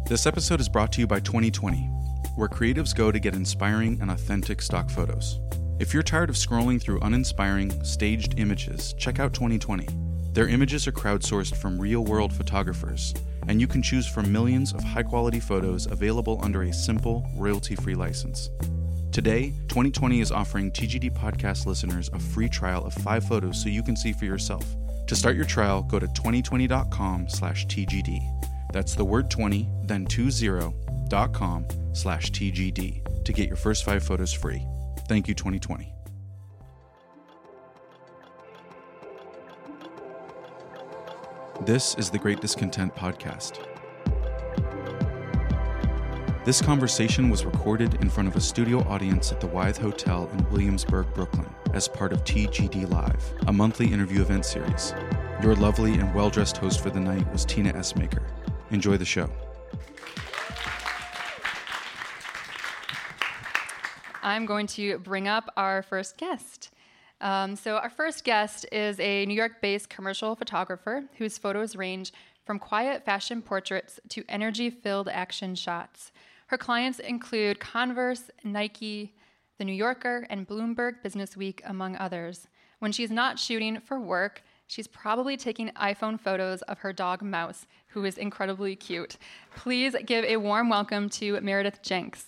This episode is brought to you by 2020, where creatives go to get inspiring and authentic stock photos. If you're tired of scrolling through uninspiring, staged images, check out 2020. Their images are crowdsourced from real-world photographers, and you can choose from millions of high-quality photos available under a simple, royalty-free license. Today, 2020 is offering TGD podcast listeners a free trial of 5 photos so you can see for yourself. To start your trial, go to 2020.com/TGD. That's the word 20, then 20.com/TGD to get your first 5 photos free. Thank you, 2020. This is the Great Discontent Podcast. This conversation was recorded in front of a studio audience at the Wythe Hotel in Williamsburg, Brooklyn, as part of TGD Live, a monthly interview event series. Your lovely and well-dressed host for the night was Tina Essmaker. Enjoy the show. I'm going to bring up our first guest. So our first guest is a New York-based commercial photographer whose photos range from quiet fashion portraits to energy-filled action shots. Her clients include Converse, Nike, The New Yorker, and Bloomberg Businessweek, among others. When she's not shooting for work, she's probably taking iPhone photos of her dog Mouse, who is incredibly cute. Please give a warm welcome to Meredith Jenks.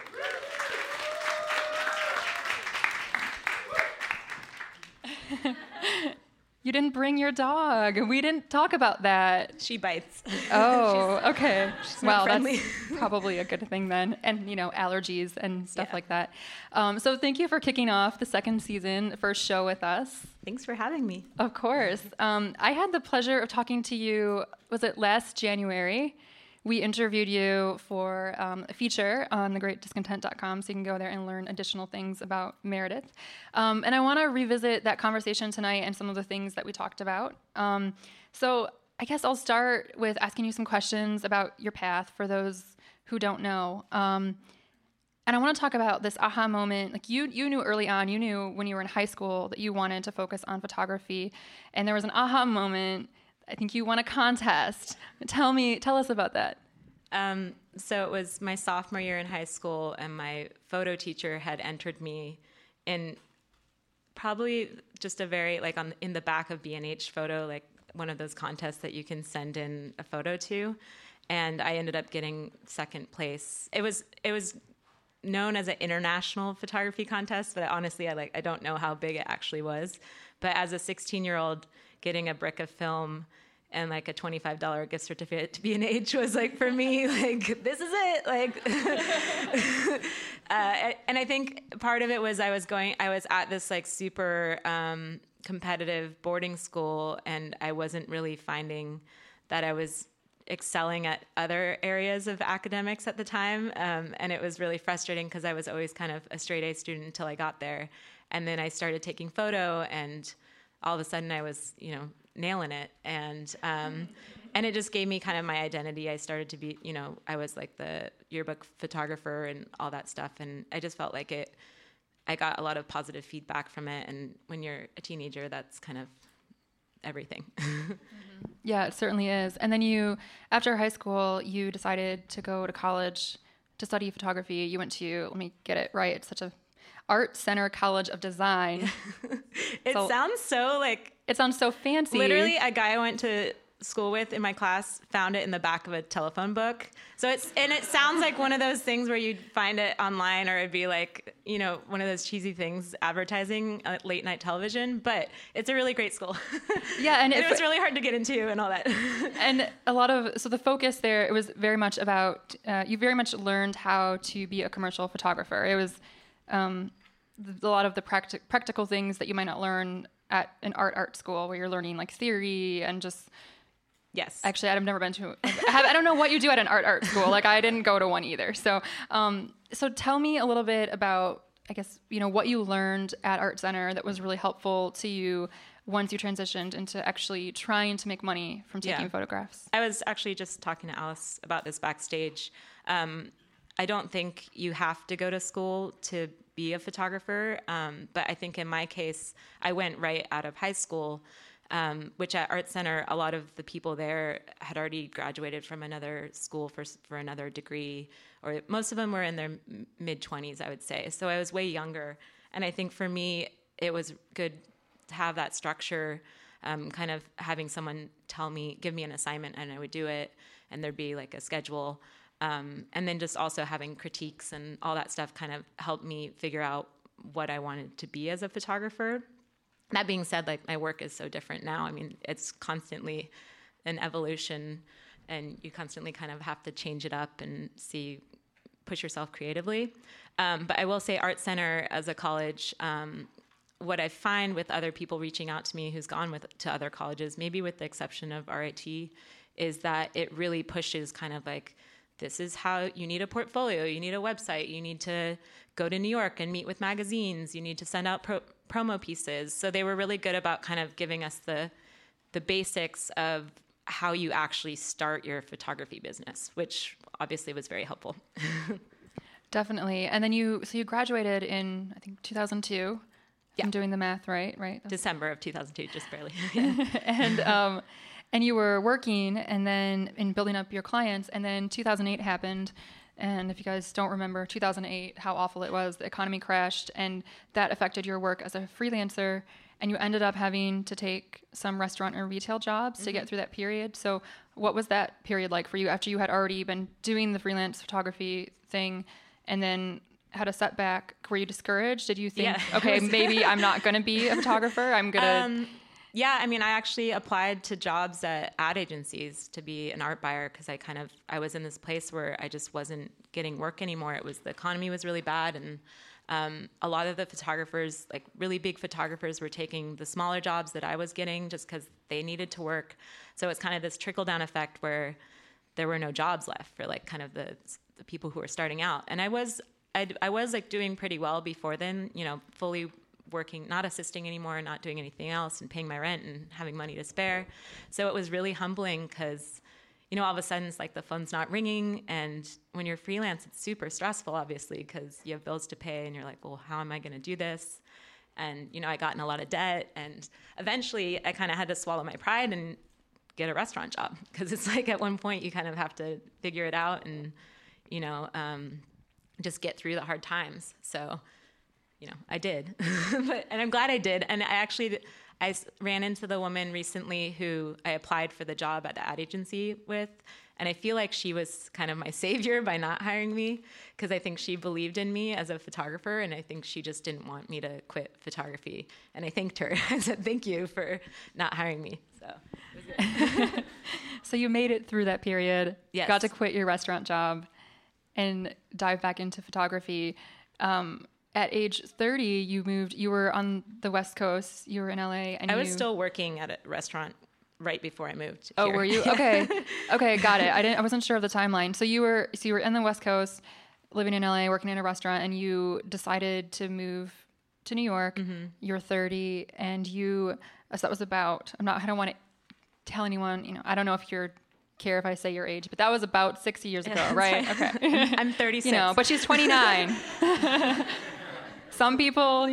You didn't bring your dog. We didn't talk about that. She bites. Oh, okay. Well, that's probably a good thing then. And, allergies and stuff like that. So thank you for kicking off the second season, first show with us. Thanks for having me. Of course. I had the pleasure of talking to you, was it last January? We interviewed you for a feature on thegreatdiscontent.com, so you can go there and learn additional things about Meredith. And I want to revisit that conversation tonight and some of the things that we talked about. So I guess I'll start with asking you some questions about your path for those who don't know. And I want to talk about this aha moment. Like you knew early on, you knew when you were in high school that you wanted to focus on photography, and there was an aha moment. I think you won a contest. Tell us about that. So it was my sophomore year in high school, and my photo teacher had entered me in probably just a very, in the back of B&H Photo, like one of those contests that you can send in a photo to. And I ended up getting second place. It was known as an international photography contest, but honestly, I don't know how big it actually was. But as a 16-year-old, getting a brick of film and a $25 gift certificate to B&H was for me, this is it. And I think part of it was I was at this super competitive boarding school, and I wasn't really finding that I was excelling at other areas of academics at the time. And it was really frustrating because I was always kind of a straight A student until I got there. And then I started taking photo, and all of a sudden I was, nailing it. And it just gave me kind of my identity. I started to be, I was the yearbook photographer and all that stuff. And I just felt I got a lot of positive feedback from it. And when you're a teenager, that's kind of everything. Mm-hmm. Yeah, it certainly is. And then after high school, you decided to go to college to study photography. You went to, let me get it right, it's such a Art Center College of Design. It sounds so It sounds so fancy. Literally, a guy I went to school with in my class found it in the back of a telephone book. So it sounds like one of those things where you'd find it online, or it'd be one of those cheesy things advertising late night television. But it's a really great school. Yeah, and it was really hard to get into and all that. And so the focus there, it was very much about you very much learned how to be a commercial photographer. It was a lot of the practical things that you might not learn at an art school, where you're learning theory and just. Yes. Actually, I've never been to. I don't know what you do at an art school. I didn't go to one either. So, so tell me a little bit about, I guess, what you learned at Art Center that was really helpful to you once you transitioned into actually trying to make money from taking photographs. I was actually just talking to Alice about this backstage. I don't think you have to go to school to be a photographer, but I think in my case, I went right out of high school. which at Art Center, a lot of the people there had already graduated from another school for another degree, or most of them were in their mid-20s, I would say. So I was way younger. And I think for me, it was good to have that structure, kind of having someone give me an assignment, and I would do it, and there'd be like a schedule. And then just also having critiques and all that stuff kind of helped me figure out what I wanted to be as a photographer. That being said, like, my work is so different now. I mean, it's constantly an evolution, and you constantly kind of have to change it up and push yourself creatively. But I will say Art Center as a college, what I find with other people reaching out to me who's gone to other colleges, maybe with the exception of RIT, is that it really pushes kind of like, this is how you need a portfolio, you need a website, you need to go to New York and meet with magazines, you need to send out promo pieces. So they were really good about kind of giving us the basics of how you actually start your photography business, which obviously was very helpful. Definitely. And then you graduated in, I think, 2002. Yeah. I'm doing the math right? December of 2002, just barely. And you were working and then in building up your clients, and then 2008 happened. And if you guys don't remember 2008, how awful it was, the economy crashed, and that affected your work as a freelancer. And you ended up having to take some restaurant or retail jobs to get through that period. So what was that period like for you after you had already been doing the freelance photography thing and then had a setback? Were you discouraged? Did you think, okay, maybe I'm not going to be a photographer? I'm going to... Yeah, I mean, I actually applied to jobs at ad agencies to be an art buyer because I was in this place where I just wasn't getting work anymore. The economy was really bad, and a lot of the photographers, like really big photographers, were taking the smaller jobs that I was getting just because they needed to work. So it's kind of this trickle-down effect where there were no jobs left for like kind of the people who were starting out. And I was like doing pretty well before then, fully working, not assisting anymore, not doing anything else, and paying my rent and having money to spare. So it was really humbling because, all of a sudden it's like the phone's not ringing. And when you're freelance, it's super stressful, obviously, because you have bills to pay and you're like, well, how am I going to do this? And, I got in a lot of debt. And eventually I kind of had to swallow my pride and get a restaurant job because it's like at one point you kind of have to figure it out and, just get through the hard times. So I did, and I'm glad I did. And I ran into the woman recently who I applied for the job at the ad agency with. And I feel like she was kind of my savior by not hiring me because I think she believed in me as a photographer. And I think she just didn't want me to quit photography. And I thanked her. I said, thank you for not hiring me. So it was good. So you made it through that period, yes. Got to quit your restaurant job and dive back into photography. At age 30, you were on the West Coast, you were in LA. And I was still working at a restaurant right before I moved here. Oh, were you? Okay. Okay, got it. I wasn't sure of the timeline. So you were in the West Coast, living in LA, working in a restaurant, and you decided to move to New York. Mm-hmm. You're 30, and so that was about, I don't want to tell anyone, I don't know if you're care if I say your age, but that was about 6 years ago, right? Okay. I'm 36. But she's 29. Some people,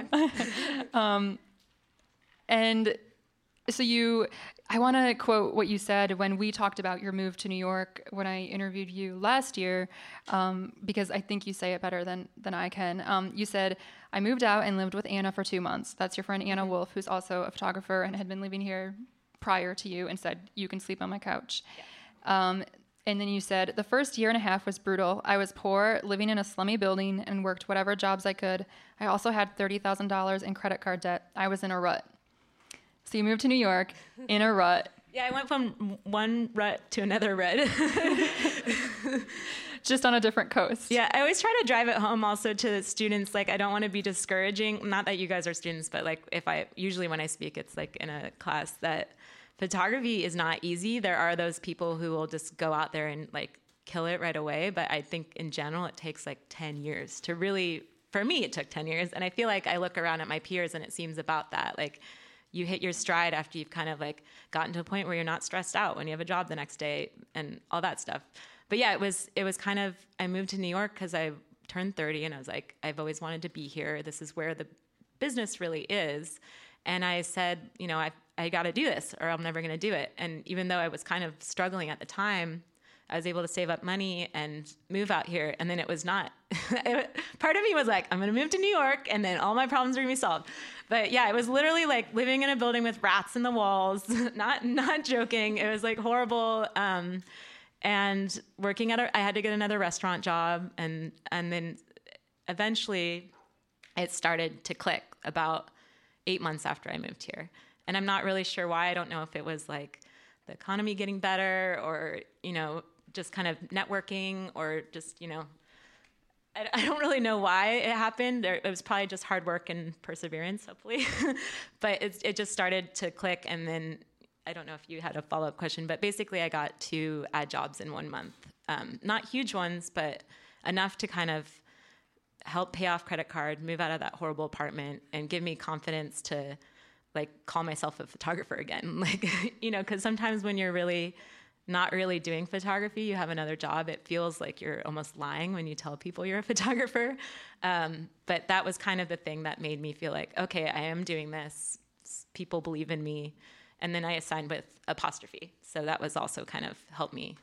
and so I want to quote what you said when we talked about your move to New York when I interviewed you last year, because I think you say it better than I can. You said, I moved out and lived with Anna for 2 months. That's your friend Anna Wolf, who's also a photographer and had been living here prior to you, and said, you can sleep on my couch. Yeah. And then you said, the first year and a half was brutal. I was poor, living in a slummy building, and worked whatever jobs I could. I also had $30,000 in credit card debt. I was in a rut. So you moved to New York in a rut. Yeah, I went from one rut to another rut. Just on a different coast. Yeah, I always try to drive it home also to students. Like, I don't want to be discouraging. Not that you guys are students, but like usually when I speak, it's like in a class that photography is not easy. There are those people who will just go out there and like kill it right away. But I think in general, it takes like 10 years to really, for me, it took 10 years. And I feel like I look around at my peers and it seems about that. Like, you hit your stride after you've kind of like gotten to a point where you're not stressed out when you have a job the next day and all that stuff. But yeah, it was kind of, I moved to New York because I turned 30 and I was like, I've always wanted to be here. This is where the business really is. And I said, I got to do this or I'm never going to do it. And even though I was kind of struggling at the time, I was able to save up money and move out here. And then it was not, part of me was like, I'm going to move to New York and then all my problems are going to be solved. But yeah, it was literally like living in a building with rats in the walls, not joking. It was like horrible. And working I had to get another restaurant job. And then eventually it started to click about 8 months after I moved here. And I'm not really sure why. I don't know if it was like the economy getting better or, just kind of networking or just, I don't really know why it happened. It was probably just hard work and perseverance, hopefully. But it just started to click. And then I don't know if you had a follow-up question, but basically I got 2 ad jobs in 1 month. Not huge ones, but enough to kind of help pay off credit card, move out of that horrible apartment, and give me confidence to like call myself a photographer again. Like, because sometimes when you're really not really doing photography, you have another job, it feels like you're almost lying when you tell people you're a photographer. But that was kind of the thing that made me feel like, okay, I am doing this. People believe in me. And then I assigned with Apostrophe. So that was also kind of helped me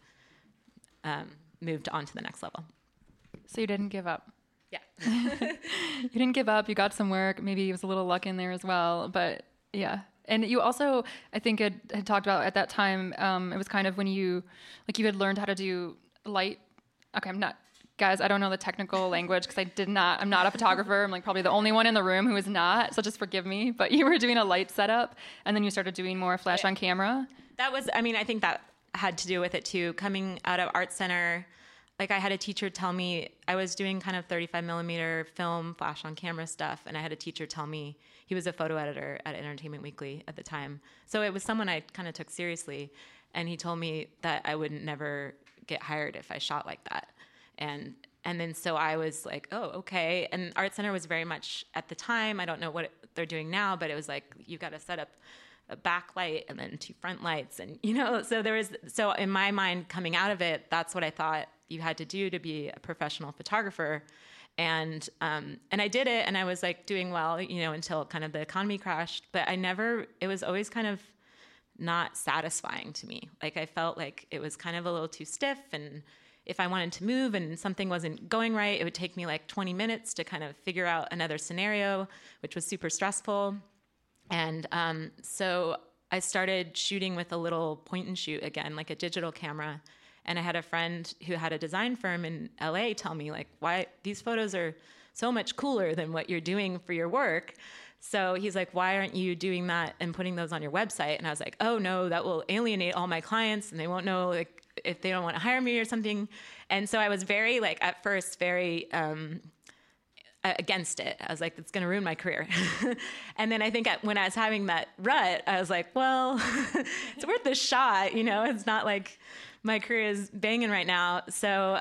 move on to the next level. So you didn't give up. Yeah. You didn't give up. You got some work. Maybe it was a little luck in there as well. But yeah. And you also, I think, had talked about at that time, it was kind of when you had learned how to do light. Okay, guys, I don't know the technical language because I'm not a photographer. I'm like probably the only one in the room who is not. So just forgive me. But you were doing a light setup and then you started doing more flash on camera. I think that had to do with it too. Coming out of Art Center, like I had a teacher tell me, I was doing kind of 35 millimeter film, flash on camera stuff. And I had a teacher tell me, he was a photo editor at Entertainment Weekly at the time. So it was someone I kind of took seriously. And he told me that I would never get hired if I shot like that. And then so I was like, oh, okay. And Art Center was very much at the time, I don't know what they're doing now, but it was like, you've got to set up a backlight and then 2 front lights. And, so in my mind coming out of it, that's what I thought you had to do to be a professional photographer. And I did it and I was like doing well, until kind of the economy crashed, but it was always kind of not satisfying to me. Like I felt like it was kind of a little too stiff, and if I wanted to move and something wasn't going right, it would take me like 20 minutes to kind of figure out another scenario, which was super stressful. And so I started shooting with a little point and shoot again, like a digital camera. And I had a friend who had a design firm in LA tell me like, why these photos are so much cooler than what you're doing for your work. So he's like, why aren't you doing that and putting those on your website? And I was like, oh no, that will alienate all my clients and they won't know like if they don't want to hire me or something. And so I was very like, at first, very against it. I was like, it's going to ruin my career. And then I think when I was having that rut, I was like, well, it's worth a shot. It's not like my career is banging right now. So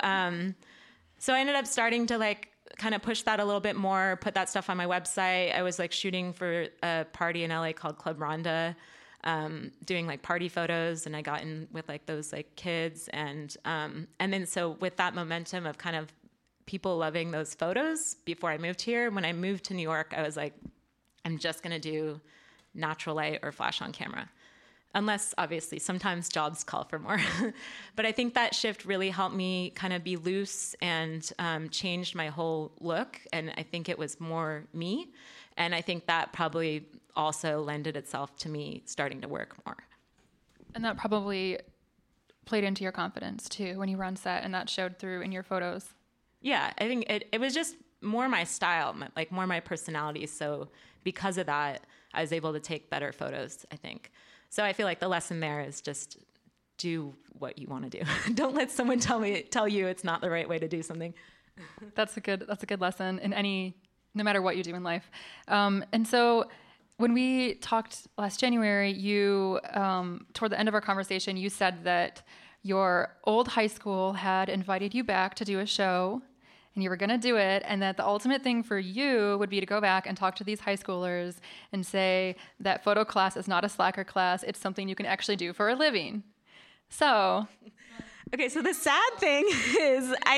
I ended up starting to like kind of push that a little bit more, put that stuff on my website. I was like shooting for a party in LA called Club Rhonda, doing like party photos, and I got in with like those like kids. And then so with that momentum of kind of people loving those photos before I moved here, when I moved to New York, I was like, I'm just going to do natural light or flash on camera. Unless, obviously, sometimes jobs call for more. But I think that shift really helped me kind of be loose and changed my whole look. And I think it was more me. And I think that probably also lended itself to me starting to work more. And that probably played into your confidence, too, when you were on set, and that showed through in your photos. Yeah, I think it was just more my style, like more my personality. So because of that, I was able to take better photos, I think. So I feel like the lesson there is just do what you want to do. Don't let someone tell you it's not the right way to do something. That's a good lesson in no matter what you do in life. And so when we talked last January, you toward the end of our conversation, you said that your old high school had invited you back to do a show, and you were going to do it, and that the ultimate thing for you would be to go back and talk to these high schoolers and say that photo class is not a slacker class, it's something you can actually do for a living. So... Okay, so the sad thing is I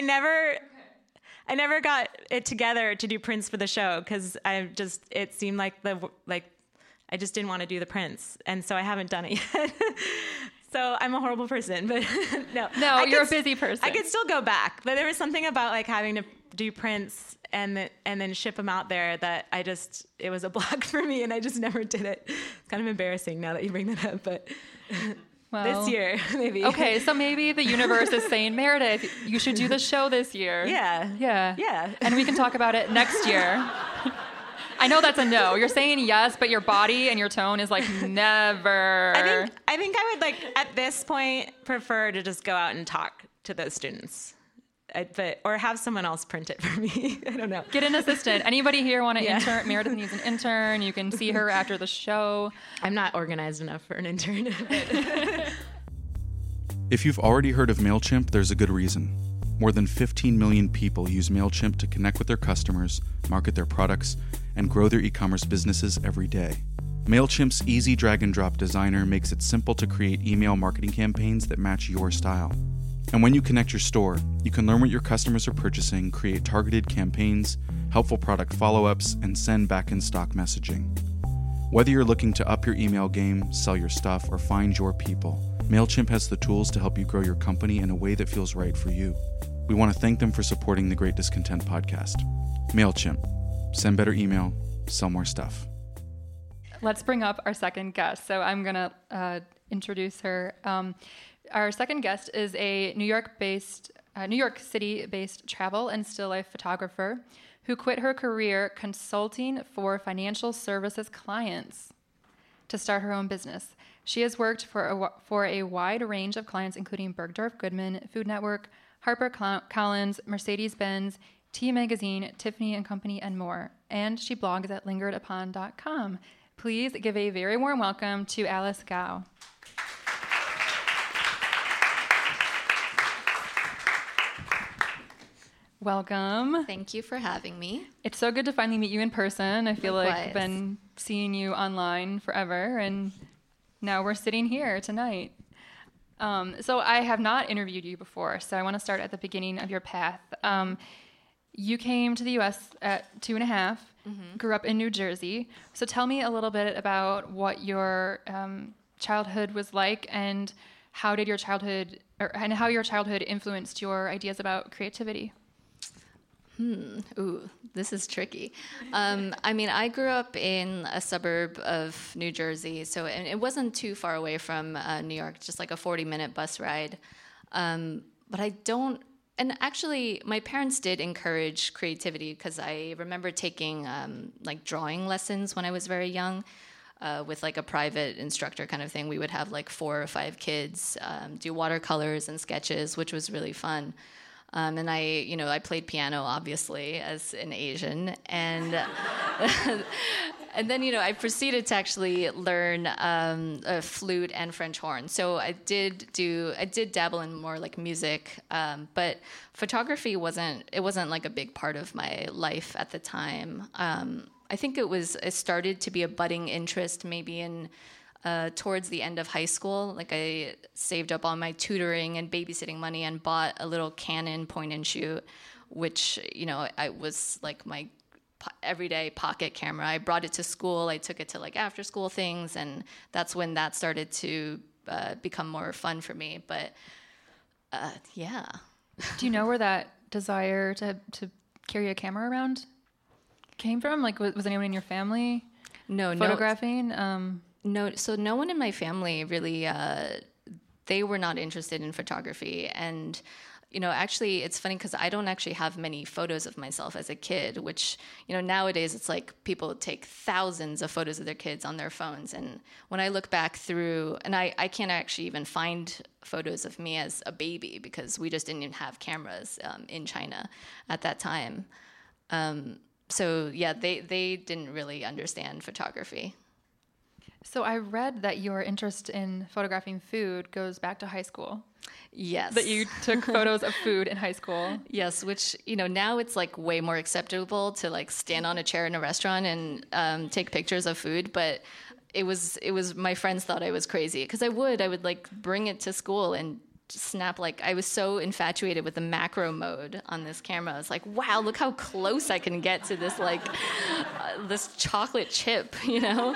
never got it together to do prints for the show because it seemed like I just didn't want to do the prints. And so I haven't done it yet. So I'm a horrible person, but No, you're a busy person. I could still go back, but there was something about like having to do prints and then ship them out there that it was a block for me, and I just never did it. It's kind of embarrassing now that you bring that up, but this year, maybe. Okay, so maybe the universe is saying, Meredith, you should do the show this year. Yeah. And we can talk about it next year. I know that's a no. You're saying yes, but your body and your tone is like never. I think I would like at this point prefer to just go out and talk to those students, or have someone else print it for me. I don't know. Get an assistant. Anybody here want to intern? Meredith needs an intern. You can see her after the show. I'm not organized enough for an intern. If you've already heard of MailChimp, there's a good reason. More than 15 million people use MailChimp to connect with their customers, market their products, and grow their e-commerce businesses every day. MailChimp's easy drag-and-drop designer makes it simple to create email marketing campaigns that match your style. And when you connect your store, you can learn what your customers are purchasing, create targeted campaigns, helpful product follow-ups, and send back-in-stock messaging. Whether you're looking to up your email game, sell your stuff, or find your people, MailChimp has the tools to help you grow your company in a way that feels right for you. We want to thank them for supporting the Great Discontent podcast. MailChimp. Send better email, sell more stuff. Let's bring up our second guest. So I'm going to introduce her. Our second guest is a New York City-based travel and still life photographer who quit her career consulting for financial services clients to start her own business. She has worked for a wide range of clients, including Bergdorf Goodman, Food Network, HarperCollins, Mercedes-Benz, T Magazine, Tiffany & Company, and more. And she blogs at lingeredupon.com. Please give a very warm welcome to Alice Gao. Welcome. Thank you for having me. It's so good to finally meet you in person. I feel Likewise. like I've been seeing you online forever, and now we're sitting here tonight. So I have not interviewed you before, so I want to start at the beginning of your path. You came to the U.S. at 2.5, grew up in New Jersey. So tell me a little bit about what your childhood was like, and how did your childhood, and how your childhood influenced your ideas about creativity. Ooh, this is tricky. I mean, I grew up in a suburb of New Jersey, so and it wasn't too far away from New York, just like a 40-minute bus ride. But I don't, and actually, my parents did encourage creativity because I remember taking like drawing lessons when I was very young. With like a private instructor kind of thing. We would have like 4 or 5 kids do watercolors and sketches, which was really fun. And I played piano, obviously, as an Asian. And and then, I proceeded to actually learn a flute and French horn. So I did dabble in more like music, but photography wasn't like a big part of my life at the time. I think it started to be a budding interest maybe in towards the end of high school. Like I saved up all my tutoring and babysitting money and bought a little Canon point and shoot, which, I was like my everyday pocket camera. I brought it to school. I took it to like after school things, and that's when that started to become more fun for me. But yeah. Do you know where that desire to carry a camera around came from? Like, was anyone in your family photographing? No, so no one in my family really, they were not interested in photography. And, actually it's funny because I don't actually have many photos of myself as a kid, which, nowadays it's like people take thousands of photos of their kids on their phones. And when I look back through, and I can't actually even find photos of me as a baby because we just didn't even have cameras in China at that time. So yeah, they didn't really understand photography. So I read that your interest in photographing food goes back to high school. Yes. That you took photos of food in high school. Yes, which, now it's like way more acceptable to like stand on a chair in a restaurant and take pictures of food. But it was my friends thought I was crazy because I would like bring it to school and snap, like I was so infatuated with the macro mode on this camera. I was like, wow, look how close I can get to this like this chocolate chip, you know?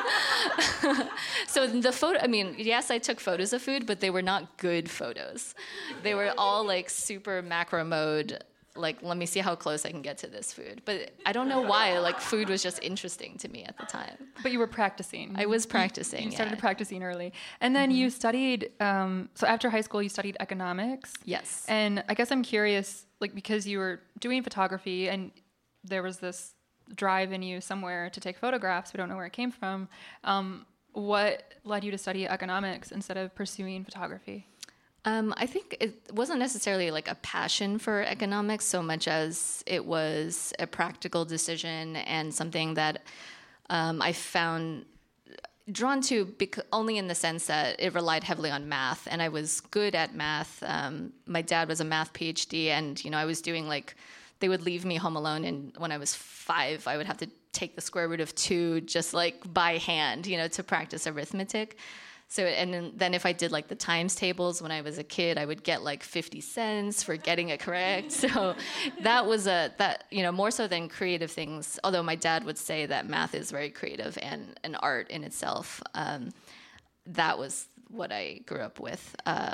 So the photo, I mean, yes, I took photos of food, but they were not good photos. They were all like super macro mode, like, let me see how close I can get to this food. But I don't know why, like, food was just interesting to me at the time. But you were practicing. I was practicing, You started practicing early. And then you studied, so after high school, you studied economics. Yes. And I guess I'm curious, like, because you were doing photography and there was this drive in you somewhere to take photographs, we don't know where it came from, what led you to study economics instead of pursuing photography? I think it wasn't necessarily like a passion for economics so much as it was a practical decision and something that I found drawn to only in the sense that it relied heavily on math, and I was good at math. My dad was a math PhD, and I was doing they would leave me home alone, and when I was 5, I would have to take the square root of 2 just by hand, to practice arithmetic. So, and then if I did the times tables when I was a kid, I would get 50 cents for getting it correct. So that was more so than creative things, although my dad would say that math is very creative and an art in itself. That was what I grew up with.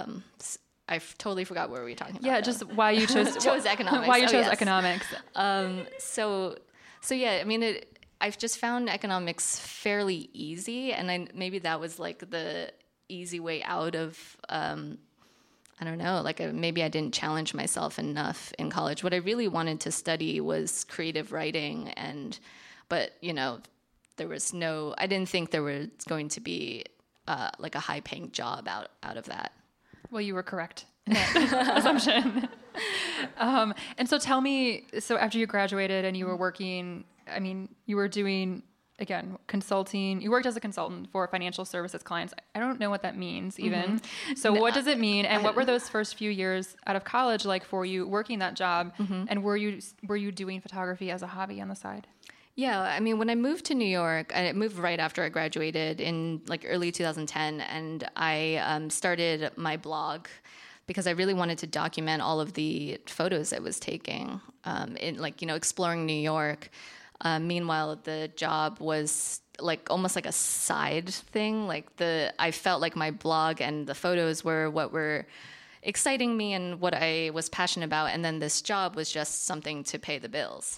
I totally forgot what we were talking about. Yeah, just why you chose economics. Why you chose economics. So yeah, I mean, I've just found economics fairly easy, and maybe that was the easy way out of, I don't know, maybe I didn't challenge myself enough in college. What I really wanted to study was creative writing, but there was I didn't think there was going to be a high-paying job out of that. Well, you were correct in that assumption. And so tell me, so after you graduated and you were working, I mean, you were doing, again, consulting. You worked as a consultant for financial services clients. I don't know what that means even. Mm-hmm. So what does it mean? And what were those first few years out of college like for you working that job? Mm-hmm. And were you doing photography as a hobby on the side? Yeah, I mean, when I moved to New York, I moved right after I graduated in early 2010, and I started my blog because I really wanted to document all of the photos I was taking, exploring New York. Meanwhile, the job was almost like a side thing. I felt like my blog and the photos were what were exciting me and what I was passionate about, and then this job was just something to pay the bills.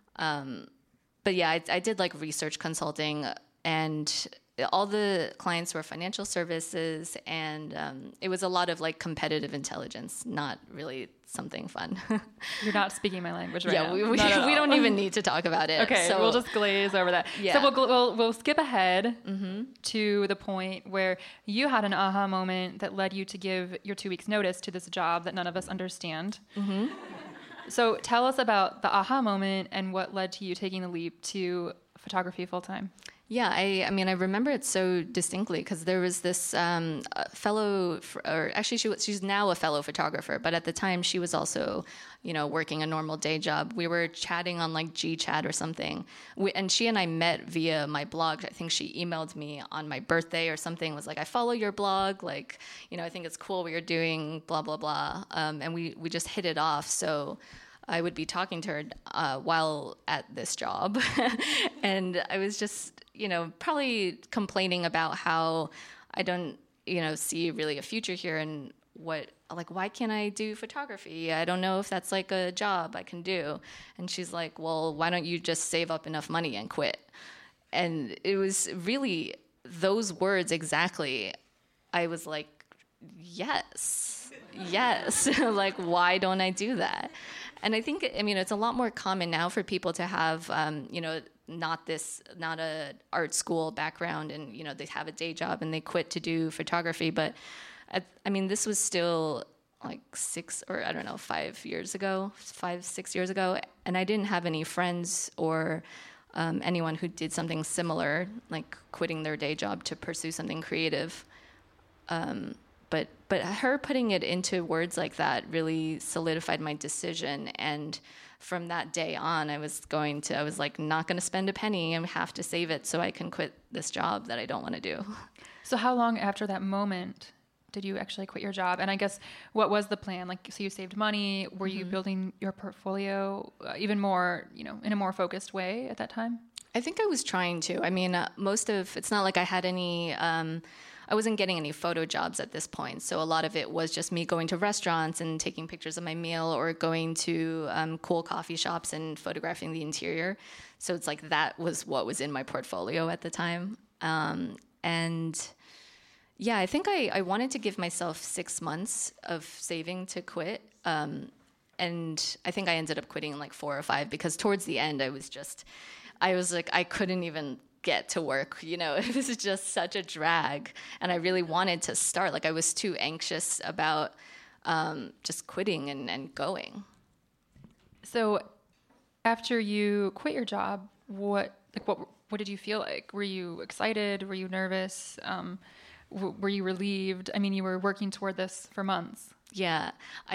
But yeah, I did research consulting, and all the clients were financial services, and it was a lot of competitive intelligence, not really something fun. You're not speaking my language right now. Yeah, we don't even need to talk about it. Okay, so we'll just glaze over that. Yeah. So we'll skip ahead to the point where you had an aha moment that led you to give your 2 weeks notice to this job that none of us understand. Mm-hmm. So tell us about the aha moment and what led to you taking the leap to photography full-time. Yeah, I mean, I remember it so distinctly because there was this fellow, or actually she's now a fellow photographer, but at the time she was also, working a normal day job. We were chatting on GChat or something, and she and I met via my blog. I think she emailed me on my birthday or something, was like, I follow your blog, I think it's cool what you're doing, blah, blah, blah. And we just hit it off, so I would be talking to her while at this job. And I was just, probably complaining about how I don't, see really a future here, and why can't I do photography? I don't know if that's a job I can do. And she's like, well, why don't you just save up enough money and quit? And it was really those words exactly. I was like, yes. Why don't I do that? And I think, it's a lot more common now for people to have, not a art school background, and, they have a day job and they quit to do photography. But this was still 6 or 5 years ago, 5-6 years ago. And I didn't have any friends or anyone who did something similar, quitting their day job to pursue something creative. But her putting it into words like that really solidified my decision. And from that day on, I was not going to spend a penny and have to save it so I can quit this job that I don't want to do. So how long after that moment did you actually quit your job? And I guess what was the plan? Like, so you saved money. Were you building your portfolio even more, in a more focused way at that time? I think I was trying to. I mean, it's not like I had any, I wasn't getting any photo jobs at this point. So a lot of it was just me going to restaurants and taking pictures of my meal, or going to cool coffee shops and photographing the interior. So it's like that was what was in my portfolio at the time. And yeah, I think I wanted to give myself 6 months of saving to quit. And I think I ended up quitting in like 4 or 5, because towards the end I was like, I couldn't even get to work. This is just such a drag. And I really wanted to start. Like, I was too anxious about just quitting and going. So after you quit your job, what did you feel like? Were you excited? Were you nervous? Were you relieved? I mean, you were working toward this for months. Yeah,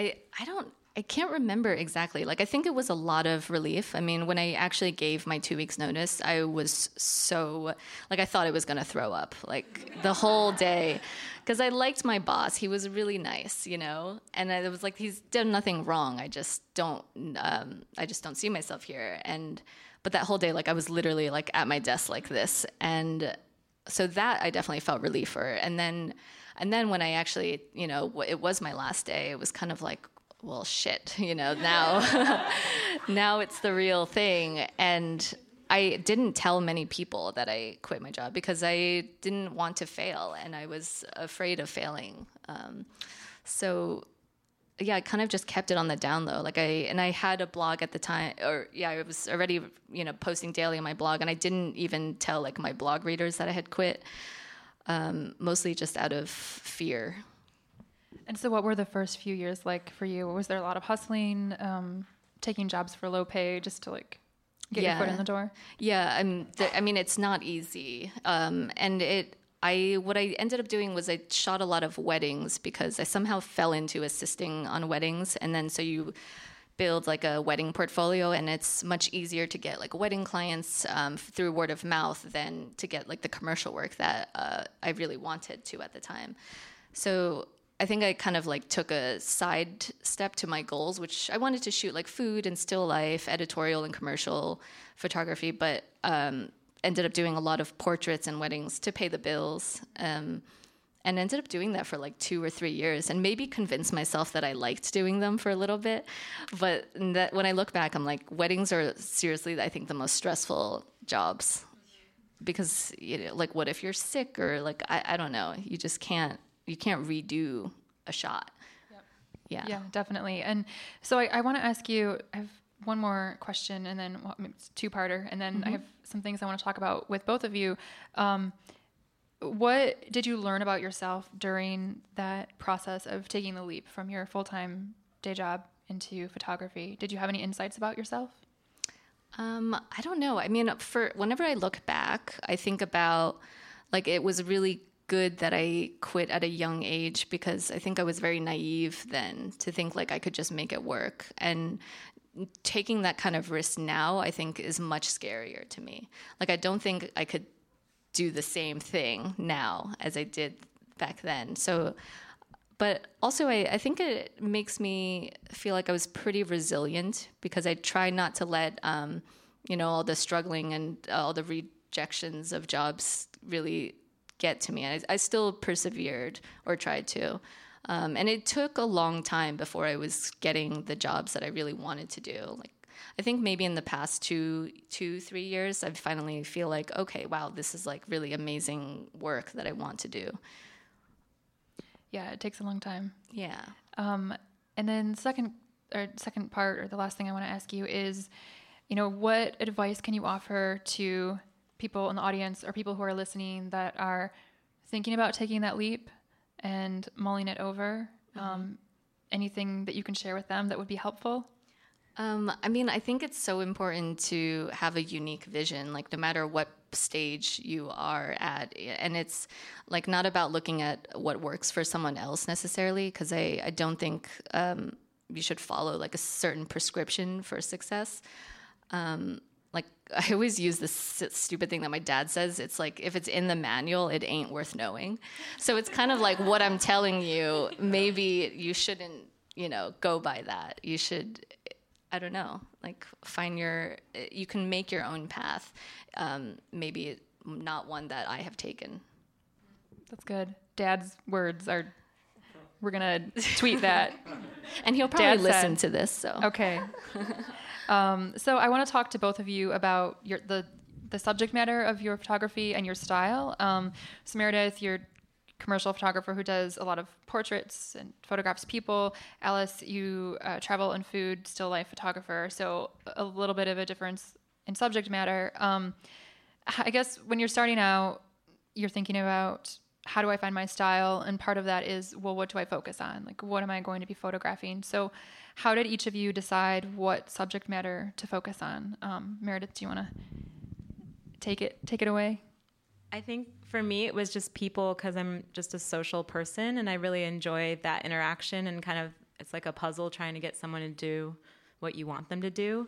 I can't remember exactly. Like, I think it was a lot of relief. I mean, when I actually gave my 2 weeks notice, I was so, like, I thought I was going to throw up, like, the whole day. Because I liked my boss. He was really nice, And I was like, he's done nothing wrong. I just don't see myself here. But that whole day, like, I was literally, like, at my desk like this. And so that I definitely felt relief for. And then when I actually, it was my last day, it was kind of like, well, shit, now, now it's the real thing. And I didn't tell many people that I quit my job, because I didn't want to fail, and I was afraid of failing. So yeah, I kind of just kept it on the down low. Like, I had a blog at the time, I was already, posting daily on my blog, and I didn't even tell like my blog readers that I had quit, mostly just out of fear. And so what were the first few years like for you? Was there a lot of hustling, taking jobs for low pay just to like get your foot in the door? Yeah. I mean, it's not easy. What I ended up doing was I shot a lot of weddings, because I somehow fell into assisting on weddings. And then so you build like a wedding portfolio, and it's much easier to get like wedding clients through word of mouth than to get like the commercial work that I really wanted to at the time. So I think I kind of like took a side step to my goals, which I wanted to shoot like food and still life, editorial and commercial photography, but ended up doing a lot of portraits and weddings to pay the bills, and ended up doing that for like 2 or 3 years, and maybe convinced myself that I liked doing them for a little bit. But when I look back, I'm like, weddings are seriously, I think, the most stressful jobs, because like, what if you're sick, or like, I don't know, you can't redo a shot. Yep. Yeah, definitely. And so I want to ask you, I have one more question, and then it's a 2-parter, and then I have some things I want to talk about with both of you. What did you learn about yourself during that process of taking the leap from your full-time day job into photography? Did you have any insights about yourself? I don't know. I mean, whenever I look back, I think about like, it was really good that I quit at a young age, because I think I was very naive then to think like I could just make it work. And taking that kind of risk now, I think, is much scarier to me. Like, I don't think I could do the same thing now as I did back then. So, but also I think it makes me feel like I was pretty resilient, because I try not to let, all the struggling and all the rejections of jobs really get to me. I still persevered, or tried to. And it took a long time before I was getting the jobs that I really wanted to do. Like, I think maybe in the past 2-3 years, I finally feel like, okay, wow, this is like really amazing work that I want to do. Yeah, it takes a long time. Yeah. And then second part, or the last thing I want to ask you is, what advice can you offer to people in the audience, or people who are listening that are thinking about taking that leap and mulling it over? Anything that you can share with them that would be helpful? I mean, I think it's so important to have a unique vision, like no matter what stage you are at. And it's like not about looking at what works for someone else necessarily, because I don't think you should follow like a certain prescription for success. like I always use this stupid thing that my dad says. It's like, if it's in the manual, it ain't worth knowing. So it's kind of like what I'm telling you, maybe you shouldn't, go by that. You should, I don't know, like you can make your own path. Maybe not one that I have taken. That's good. Dad's words are, we're going to tweet that. And he'll probably listen to this, so. Okay. So I want to talk to both of you about the subject matter of your photography and your style. So Meredith, you're a commercial photographer who does a lot of portraits and photographs people. Alice, you travel and food, still life photographer. So a little bit of a difference in subject matter. I guess when you're starting out, you're thinking about, how do I find my style? And part of that is, well, what do I focus on? Like, what am I going to be photographing? So how did each of you decide what subject matter to focus on? Meredith, do you want to take it away? I think for me, it was just people, because I'm just a social person and I really enjoy that interaction, and kind of, it's like a puzzle trying to get someone to do what you want them to do.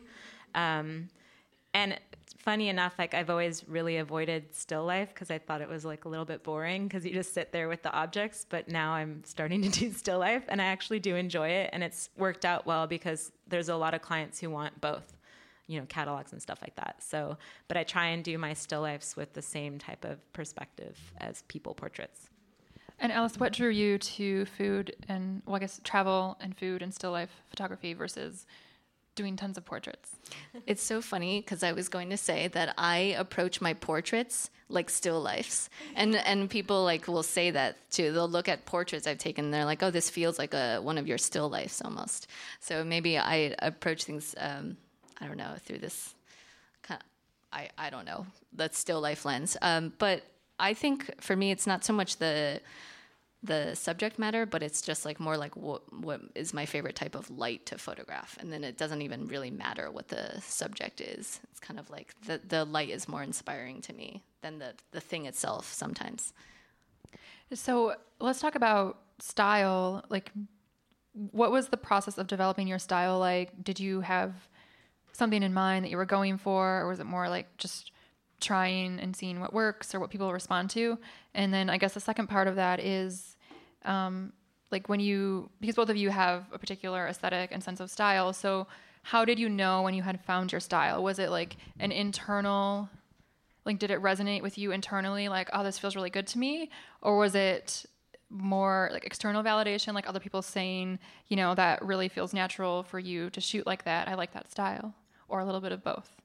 And funny enough, like I've always really avoided still life because I thought it was like a little bit boring because you just sit there with the objects. But now I'm starting to do still life, and I actually do enjoy it. And it's worked out well because there's a lot of clients who want both, catalogs and stuff like that. So, but I try and do my still lifes with the same type of perspective as people portraits. And Alice, what drew you to food and, well, I guess travel and food and still life photography versus doing tons of portraits? It's so funny because I was going to say that I approach my portraits like still lifes, and people like will say that too. They'll look at portraits I've taken and they're like, oh, this feels like one of your still lifes almost. So maybe I approach things, I don't know, through this kind of, I don't know, that still life lens. But I think for me, it's not so much the subject matter, but it's just like more like what is my favorite type of light to photograph. And then it doesn't even really matter what the subject is. It's kind of like the light is more inspiring to me than the thing itself sometimes. So let's talk about style. Like, what was the process of developing your style like? Did you have something in mind that you were going for, or was it more like just trying and seeing what works or what people respond to? And then I guess the second part of that is, like because both of you have a particular aesthetic and sense of style, so how did you know when you had found your style? Was it like an internal, like did it resonate with you internally, like, oh, this feels really good to me? Or was it more like external validation, like other people saying, that really feels natural for you to shoot like that, I like that style? Or a little bit of both?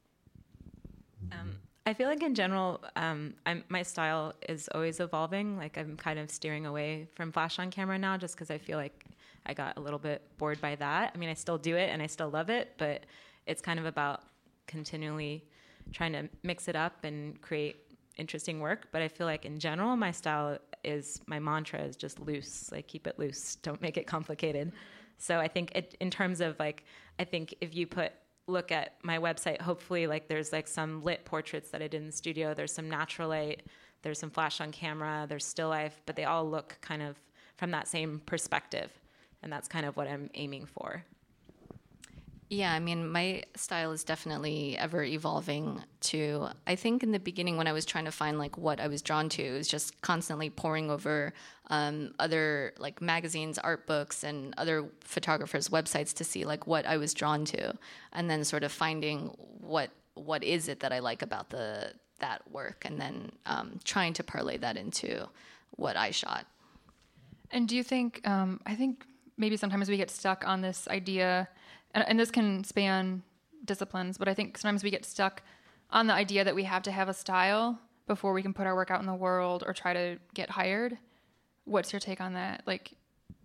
I feel like in general, my style is always evolving. Like I'm kind of steering away from flash on camera now just because I feel like I got a little bit bored by that. I mean, I still do it and I still love it, but it's kind of about continually trying to mix it up and create interesting work. But I feel like in general, my mantra is just loose, like keep it loose. Don't make it complicated. So I think in terms of like, I think if you look at my website, hopefully like there's like some lit portraits that I did in the studio. There's some natural light, there's some flash on camera, there's still life, but they all look kind of from that same perspective. And that's kind of what I'm aiming for. Yeah, I mean, my style is definitely ever evolving too. I think in the beginning when I was trying to find like what I was drawn to, it was just constantly poring over other like magazines, art books, and other photographers' websites to see like what I was drawn to, and then sort of finding what is it that I like about that work, and then trying to parlay that into what I shot. And do you think, I think maybe sometimes we get stuck on this idea, and this can span disciplines, but I think sometimes we get stuck on the idea that we have to have a style before we can put our work out in the world or try to get hired. What's your take on that? Like,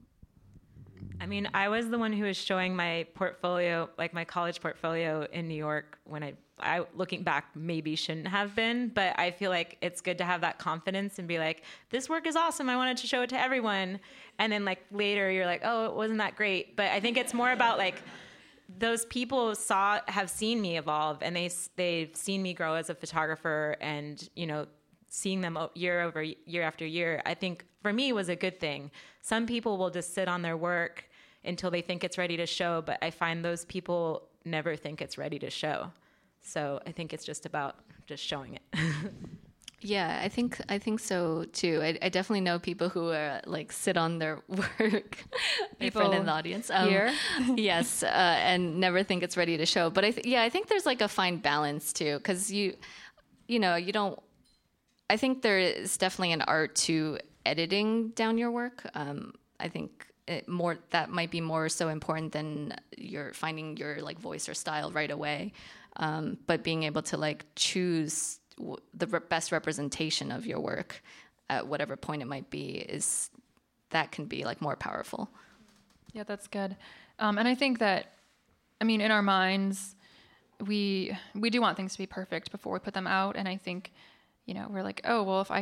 I mean, I was the one who was showing my portfolio, like my college portfolio in New York when I looking back, maybe shouldn't have been, but I feel like it's good to have that confidence and be like, this work is awesome. I wanted to show it to everyone. And then like later you're like, oh, it wasn't that great. But I think it's more about like, those people have seen me evolve, and they've seen me grow as a photographer, and seeing them year after year, I think for me was a good thing. Some people will just sit on their work until they think it's ready to show, but I find those people never think it's ready to show. So I think it's just about just showing it. Yeah, I think so too. I definitely know people who are like sit on their work. My friend in the audience here, yes, and never think it's ready to show. But I think there's like a fine balance too, because you don't. I think there is definitely an art to editing down your work. I think that might be more so important than you're finding your like voice or style right away. But being able to like choose the best representation of your work at whatever point it might be that can be like more powerful. Yeah, that's good. And I think that, I mean, in our minds, we do want things to be perfect before we put them out. And I think, we're like, oh, well, if I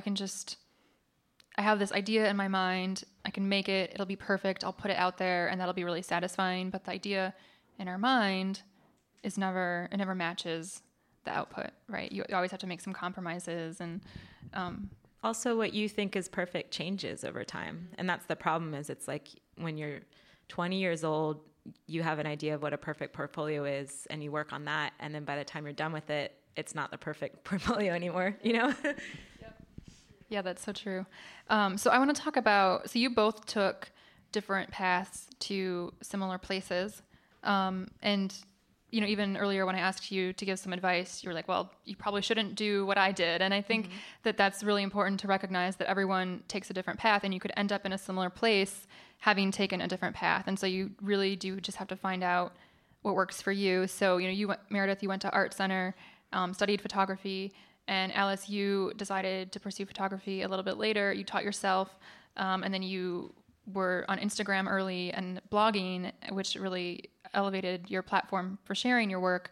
have this idea in my mind, I can make it, it'll be perfect. I'll put it out there and that'll be really satisfying. But the idea in our mind it never matches the output, right? You always have to make some compromises, and also what you think is perfect changes over time. And that's the problem, is it's like when you're 20 years old, you have an idea of what a perfect portfolio is and you work on that. And then by the time you're done with it, it's not the perfect portfolio anymore, Yep. Yeah, that's so true. So I want to talk about, so you both took different paths to similar places. And even earlier when I asked you to give some advice, you were like, well, you probably shouldn't do what I did. And I think that that's really important to recognize that everyone takes a different path, and you could end up in a similar place having taken a different path. And so you really do just have to find out what works for you. So, Meredith, you went to Art Center, studied photography, and Alice, you decided to pursue photography a little bit later. You taught yourself, and then you were on Instagram early and blogging, which really elevated your platform for sharing your work.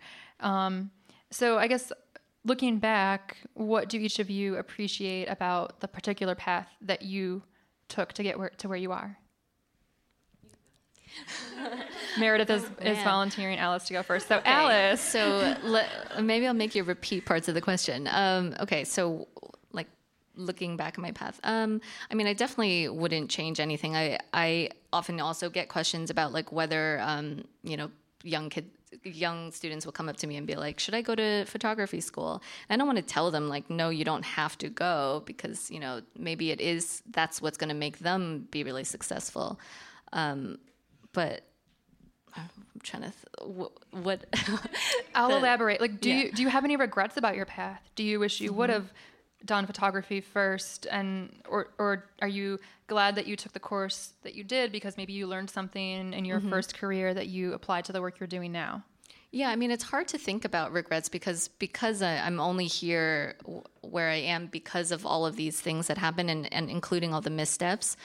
So I guess looking back, what do each of you appreciate about the particular path that you took to get to where you are? Meredith is volunteering Alice to go first. So okay. Alice. So maybe I'll make you repeat parts of the question. Okay, so like looking back at my path, I definitely wouldn't change anything. I often also get questions about like whether young students will come up to me and be like, should I go to photography school? And I don't want to tell them like, no, you don't have to go, because maybe that's what's going to make them be really successful. But I'm trying to what I'll elaborate. Like, do you have any regrets about your path? Do you wish you would have done photography first, or are you glad that you took the course that you did because maybe you learned something in your first career that you applied to the work you're doing now? Yeah, it's hard to think about regrets because I'm only here where I am because of all of these things that happen, and including all the missteps.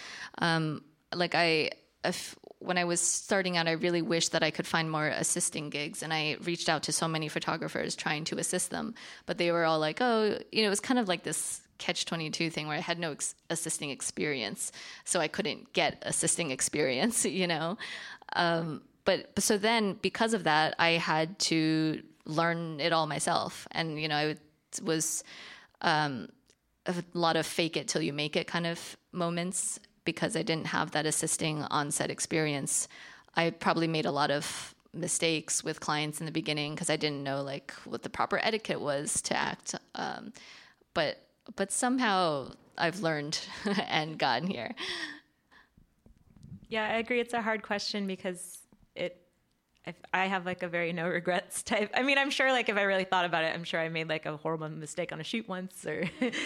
When I was starting out, I really wished that I could find more assisting gigs, and I reached out to so many photographers trying to assist them, but they were all like, oh, it was kind of like this catch-22 thing where I had no assisting experience, so I couldn't get assisting experience, But so then, because of that, I had to learn it all myself, and it was a lot of fake it till you make it kind of moments. Because I didn't have that assisting on-set experience, I probably made a lot of mistakes with clients in the beginning because I didn't know like what the proper etiquette was to act. But somehow I've learned and gotten here. Yeah, I agree. It's a hard question because I have like a very no regrets type. I'm sure like if I really thought about it, I'm sure I made like a horrible mistake on a shoot once, or,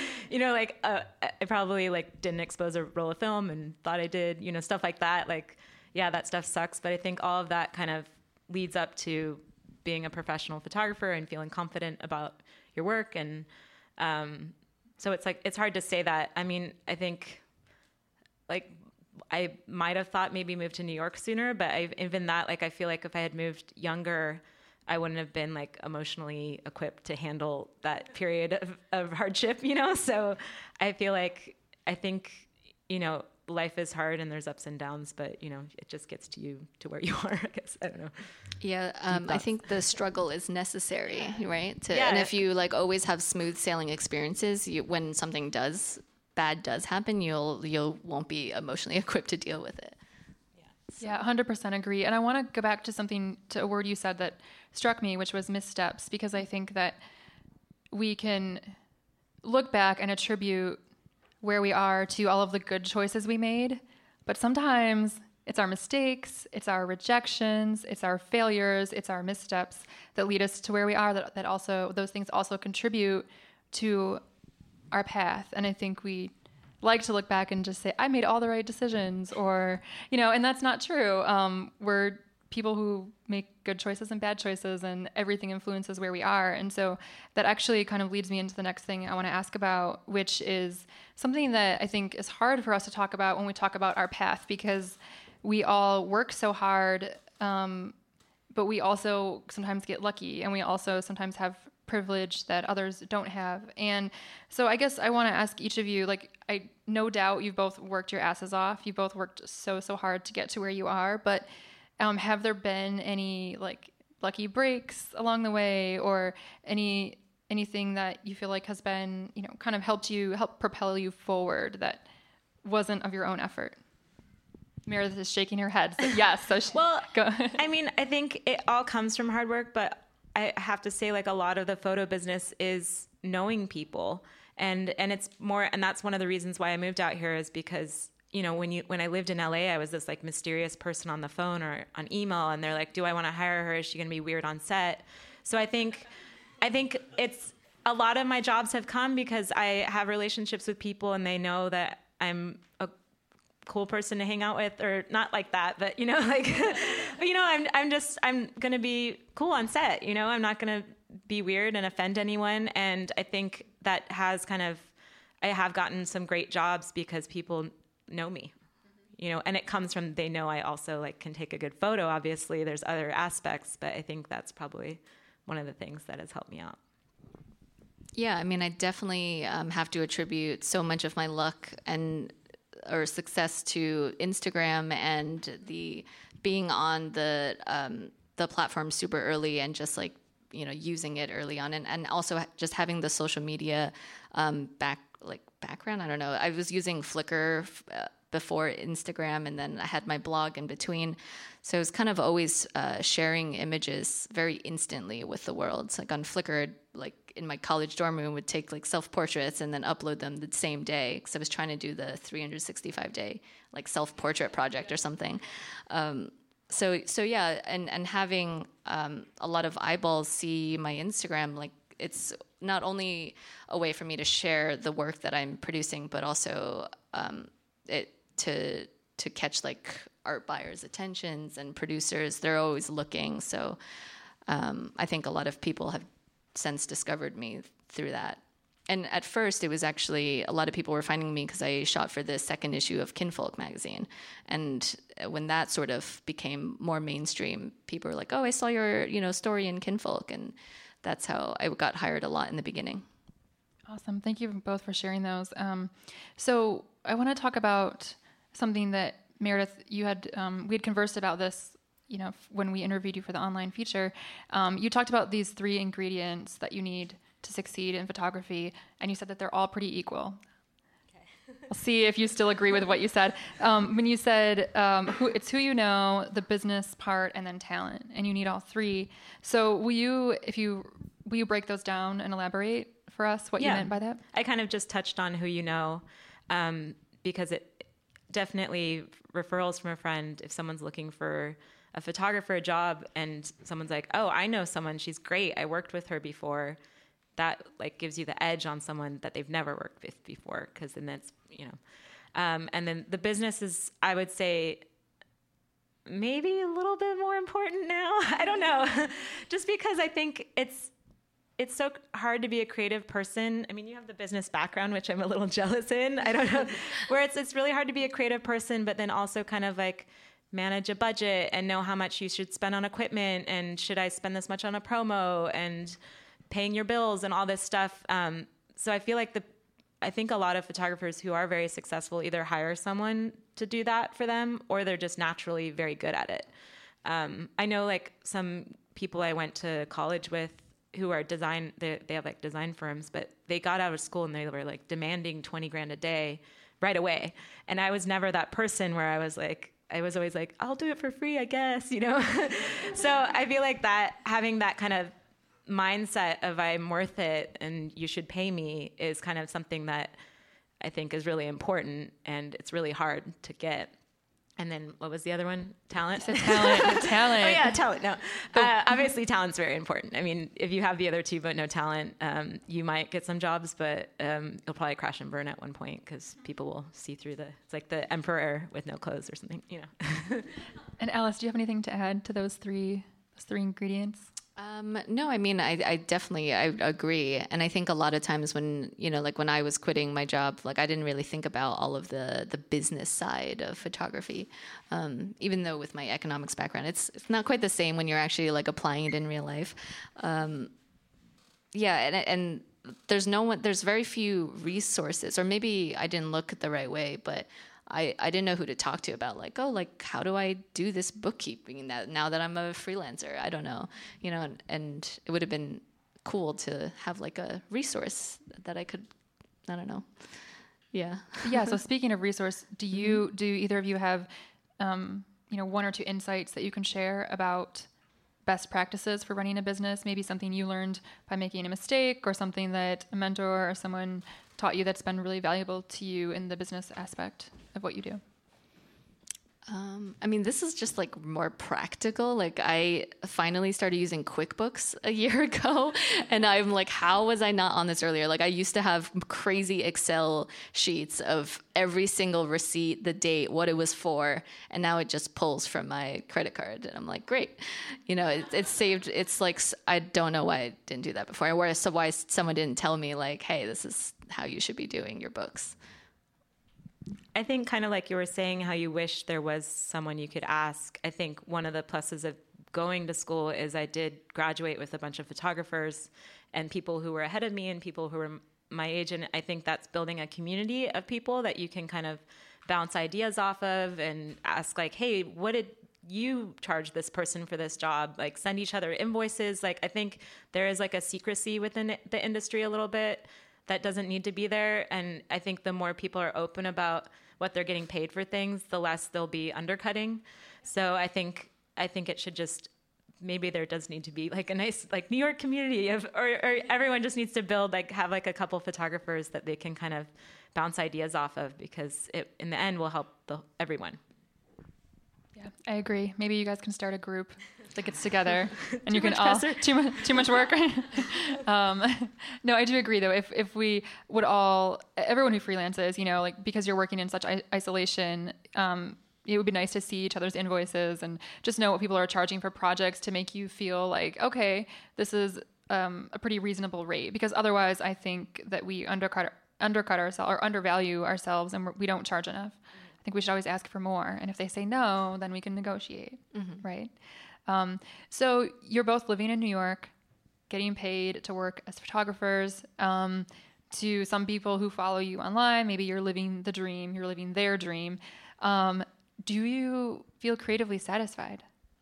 I probably like didn't expose a roll of film and thought I did, stuff like that. Like, yeah, that stuff sucks. But I think all of that kind of leads up to being a professional photographer and feeling confident about your work. And so it's like, it's hard to say that. I think like, I might have thought maybe move to New York sooner, but even that, like, I feel like if I had moved younger, I wouldn't have been like emotionally equipped to handle that period of hardship, So I feel like, I think, life is hard and there's ups and downs, but it just gets to you to where you are, I guess. I don't know. Yeah. I think the struggle is necessary, right? And if you like always have smooth sailing experiences, when something bad does happen, you'll won't be emotionally equipped to deal with it. Yeah. So. Yeah, 100% agree. And I want to go back to a word you said that struck me, which was missteps, because I think that we can look back and attribute where we are to all of the good choices we made. But sometimes it's our mistakes, it's our rejections, it's our failures, it's our missteps that lead us to where we are, that also, those things also contribute to our path. And I think we like to look back and just say, I made all the right decisions, or, and that's not true. We're people who make good choices and bad choices, and everything influences where we are. And so that actually kind of leads me into the next thing I want to ask about, which is something that I think is hard for us to talk about when we talk about our path, because we all work so hard, but we also sometimes get lucky, and we also sometimes have privilege that others don't have. And so I guess I want to ask each of you, I no doubt you've both worked your asses off. You both worked so hard to get to where you are, but have there been any lucky breaks along the way, or anything that you feel like has been, kind of help propel you forward that wasn't of your own effort? Meredith is shaking her head. So yes. So go. I mean, I think it all comes from hard work, but I have to say, a lot of the photo business is knowing people, and it's more, and that's one of the reasons why I moved out here, is because, when I lived in LA, I was this mysterious person on the phone or on email, and they're like, do I want to hire her? Is she going to be weird on set? So I think it's, a lot of my jobs have come because I have relationships with people, and they know that I'm a cool person to hang out with, or not like that, but but I'm going to be cool on set, I'm not going to be weird and offend anyone. And I think that has I have gotten some great jobs because people know me, and it comes from, they know I also can take a good photo. Obviously there's other aspects, but I think that's probably one of the things that has helped me out. Yeah. I mean, I definitely have to attribute so much of my luck or success to Instagram and the being on the platform super early, and just using it early on, and also just having the social media background. I don't know. I was using Flickr before Instagram, and then I had my blog in between. So I was kind of always sharing images very instantly with the world. It's on Flickr, in my college dorm room, would take self-portraits and then upload them the same day, because I was trying to do the 365-day self-portrait project or something. So yeah, and having a lot of eyeballs see my Instagram, it's not only a way for me to share the work that I'm producing, but also to catch art buyers' attentions, and producers, they're always looking. So I think a lot of people have since discovered me through that. And at first, it was actually, a lot of people were finding me because I shot for the second issue of Kinfolk magazine. And when that sort of became more mainstream, people were like, oh, I saw your story in Kinfolk. And that's how I got hired a lot in the beginning. Awesome. Thank you both for sharing those. So I want to talk about something that Meredith, we had conversed about this, when we interviewed you for the online feature. You talked about these 3 ingredients that you need to succeed in photography, and you said that they're all pretty equal. Okay. I'll see if you still agree with what you said. When you said it's who you know, the business part, and then talent, and you need all 3. So will you break those down and elaborate for us what you meant by that? I kind of just touched on who you know, because it definitely, referrals from a friend, if someone's looking for a photographer job and someone's like, oh, I know someone, she's great, I worked with her before, that gives you the edge on someone that they've never worked with before, because then that's, and then the business is, I would say, maybe a little bit more important now. I don't know. Just because I think it's so hard to be a creative person. I mean, you have the business background, which I'm a little jealous in. I don't know, where it's really hard to be a creative person, but then also kind of manage a budget and know how much you should spend on equipment, and should I spend this much on a promo, and paying your bills and all this stuff. So I feel I think a lot of photographers who are very successful either hire someone to do that for them, or they're just naturally very good at it. I know some people I went to college with who are they have design firms, but they got out of school and they were demanding $20,000 a day right away. And I was never that person where I was I was always like, I'll do it for free, I guess, you know? So I feel like that having that kind of mindset of I'm worth it and you should pay me is kind of something that I think is really important, and it's really hard to get. And then what was the other one? Talent? You said talent. Talent. Oh yeah, talent. No, obviously talent's very important. I mean, if you have the other two but no talent, you might get some jobs, but you'll probably crash and burn at one point because people will see through it's like the emperor with no clothes or something, you know. And Alice, do you have anything to add to those three ingredients? No, I mean, I definitely agree. And I think a lot of times when, you know, like when I was quitting my job, like I didn't really think about all of the business side of photography. Even though with my economics background, it's not quite the same when you're actually like applying it in real life. And there's very few resources, or maybe I didn't look the right way, but I didn't know who to talk to about like, oh, like how do I do this bookkeeping now that I'm a freelancer? I don't know, you know, and it would have been cool to have like a resource that I could, I don't know. Yeah. Yeah. So speaking of resource, do either of you have, you know, one or two insights that you can share about best practices for running a business? Maybe something you learned by making a mistake, or something that a mentor or someone taught you that's been really valuable to you in the business aspect of what you do? I mean, this is just like more practical. Like I finally started using QuickBooks a year ago, and I'm like, how was I not on this earlier? Like I used to have crazy Excel sheets of every single receipt, the date, what it was for, and now it just pulls from my credit card. And I'm like, great. You know, it's saved. It's like, I don't know why I didn't do that before. Why someone didn't tell me like, hey, this is how you should be doing your books. I think kind of like you were saying how you wish there was someone you could ask. I think one of the pluses of going to school is I did graduate with a bunch of photographers and people who were ahead of me and people who were my age. And I think that's building a community of people that you can kind of bounce ideas off of and ask like, hey, what did you charge this person for this job? Like send each other invoices. Like I think there is like a secrecy within the industry a little bit that doesn't need to be there. And I think the more people are open about what they're getting paid for things, the less they'll be undercutting. So I think it should just, maybe there does need to be like a nice like New York community of, or everyone just needs to build, like have like a couple photographers that they can kind of bounce ideas off of, because it in the end will help everyone. Yeah, I agree. Maybe you guys can start a group that gets together and you can all too much work. No, I do agree though. If we would all, everyone who freelances, you know, like because you're working in such isolation, it would be nice to see each other's invoices and just know what people are charging for projects to make you feel like, okay, this is a pretty reasonable rate. Because otherwise, I think that we undercut ourselves or undervalue ourselves, and we don't charge enough. I think we should always ask for more. And if they say no, then we can negotiate, right? So you're both living in New York, getting paid to work as photographers. To some people who follow you online, maybe you're living the dream, you're living their dream. Do you feel creatively satisfied?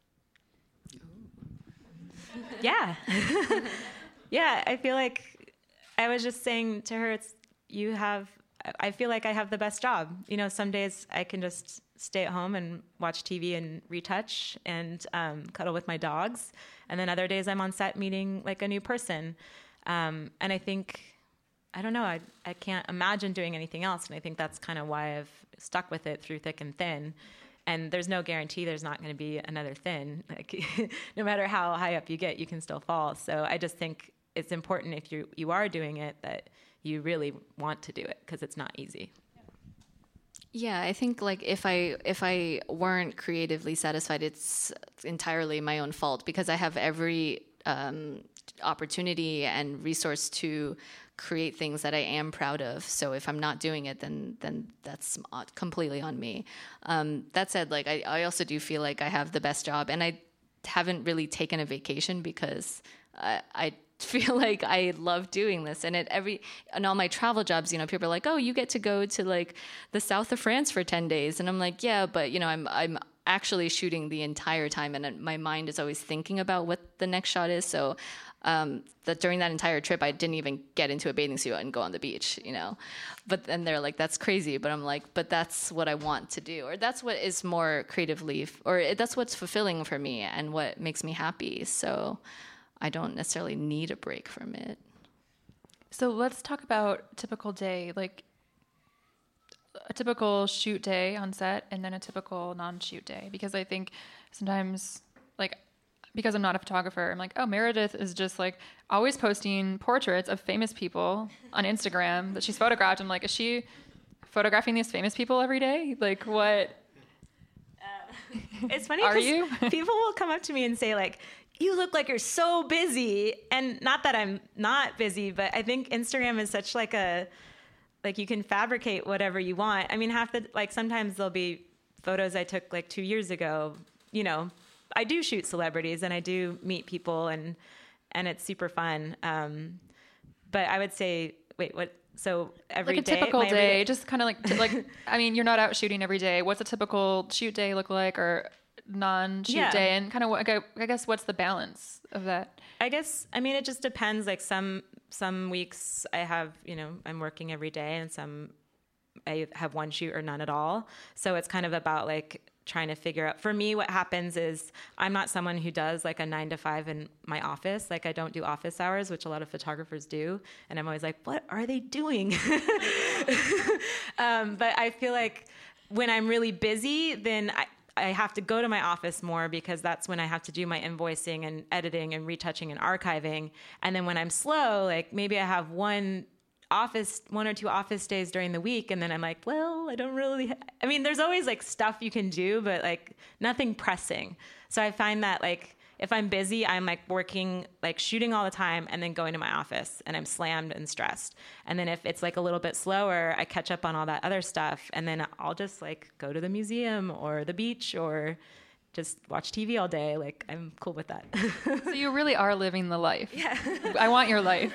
Yeah. Yeah, I feel like I was just saying to her, I feel like I have the best job. You know, some days I can just stay at home and watch TV and retouch and cuddle with my dogs. And then other days I'm on set meeting like a new person. And I think, I don't know, I can't imagine doing anything else. And I think that's kind of why I've stuck with it through thick and thin. And there's no guarantee there's not going to be another thin. Like no matter how high up you get, you can still fall. So I just think it's important if you are doing it that you really want to do it, because it's not easy. Yeah, I think like if I weren't creatively satisfied, it's entirely my own fault, because I have every opportunity and resource to create things that I am proud of. So if I'm not doing it, then that's completely on me. That said, like I also do feel like I have the best job, and I haven't really taken a vacation because I feel like I love doing this. And and all my travel jobs, you know, people are like, oh, you get to go to like the south of France for 10 days. And I'm like, yeah, but you know, I'm actually shooting the entire time, and my mind is always thinking about what the next shot is. So that during that entire trip, I didn't even get into a bathing suit and go on the beach, you know. But then they're like, that's crazy. But I'm like, but that's what I want to do, or that's what is more creatively, or that's what's fulfilling for me and what makes me happy. So I don't necessarily need a break from it. So let's talk about a typical day, like a typical shoot day on set and then a typical non-shoot day. Because I think sometimes, like, because I'm not a photographer, I'm like, oh, Meredith is just like always posting portraits of famous people on Instagram that she's photographed. I'm like, is she photographing these famous people every day? Like, what? It's funny. Are you? People will come up to me and say, like, you look like you're so busy. And not that I'm not busy, but I think Instagram is such like you can fabricate whatever you want. I mean, sometimes there'll be photos I took like 2 years ago, you know. I do shoot celebrities and I do meet people and it's super fun. But I would say, wait, what? So every like a day, typical day, just kind of like, I mean, you're not out shooting every day. What's a typical shoot day look like, or non-shoot day? And kind of what, I guess, what's the balance of that? I guess, I mean, it just depends. Like some weeks I have, you know, I'm working every day, and some I have one shoot or none at all. So it's kind of about like trying to figure out. For me, what happens is I'm not someone who does like a 9 to 5 in my office. Like I don't do office hours, which a lot of photographers do. And I'm always like, what are they doing? But I feel like when I'm really busy, then I have to go to my office more, because that's when I have to do my invoicing and editing and retouching and archiving. And then when I'm slow, like maybe I have one or two office days during the week, and then I'm like, well, I don't really I mean, there's always like stuff you can do, but like nothing pressing. So I find that like if I'm busy, I'm like working, like shooting all the time, and then going to my office and I'm slammed and stressed. And then if it's like a little bit slower, I catch up on all that other stuff, and then I'll just like go to the museum or the beach or just watch TV all day. Like I'm cool with that. So you really are living the life. Yeah. I want your life.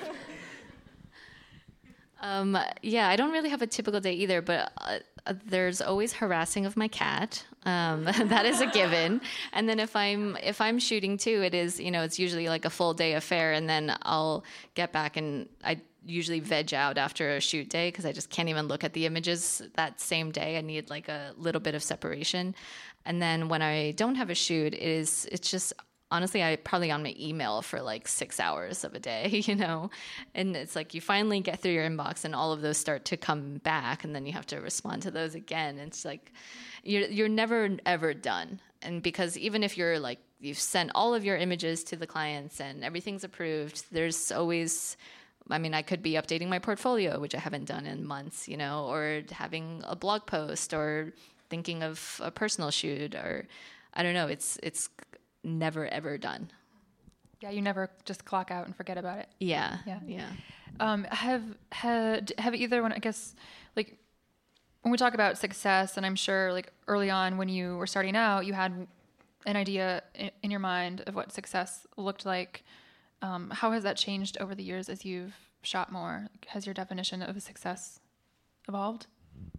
Yeah, I don't really have a typical day either, but there's always harassing of my cat. That is a given. And then if I'm shooting too, it is, you know, it's usually like a full day affair, and then I'll get back, and I usually veg out after a shoot day because I just can't even look at the images that same day. I need like a little bit of separation. And then when I don't have a shoot, it's just, honestly, I probably on my email for like 6 hours of a day, you know, and it's like you finally get through your inbox and all of those start to come back, and then you have to respond to those again. It's like you're never ever done. And because even if you're like, you've sent all of your images to the clients and everything's approved, there's always, I mean, I could be updating my portfolio, which I haven't done in months, you know, or having a blog post, or thinking of a personal shoot, or I don't know, it's never ever done. Yeah, you never just clock out and forget about it. Yeah. Have either one, I guess, like when we talk about success, and I'm sure like early on when you were starting out, you had an idea in your mind of what success looked like. How has that changed over the years as you've shot more? Has your definition of success evolved?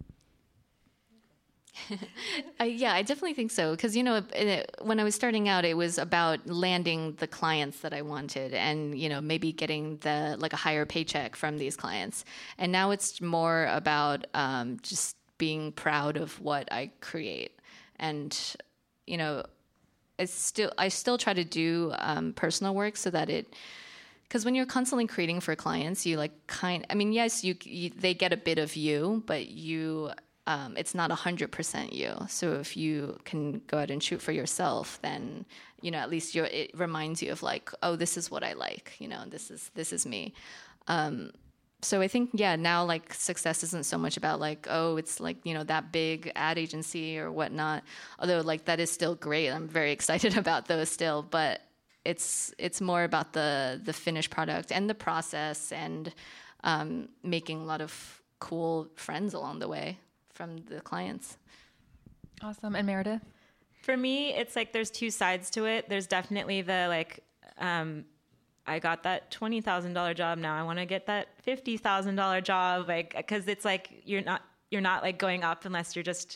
Yeah, I definitely think so. Because, you know, when I was starting out, it was about landing the clients that I wanted, and, you know, maybe getting a higher paycheck from these clients. And now it's more about just being proud of what I create. And, you know, I still try to do personal work so that because when you're constantly creating for clients, you yes, they get a bit of you, but it's not 100% you. So if you can go out and shoot for yourself, then, you know, at least it reminds you of like, oh, this is what I like, you know, this is me. So I think, yeah, now like success isn't so much about like, oh, it's like, you know, that big ad agency or whatnot. Although like that is still great. I'm very excited about those still, but it's more about the finished product and the process, and making a lot of cool friends along the way from the clients. Awesome. And Meredith? For me, it's like there's two sides to it. There's definitely the like, I got that $20,000 job. Now I want to get that $50,000 job. Like, because it's like you're not like going up unless you're just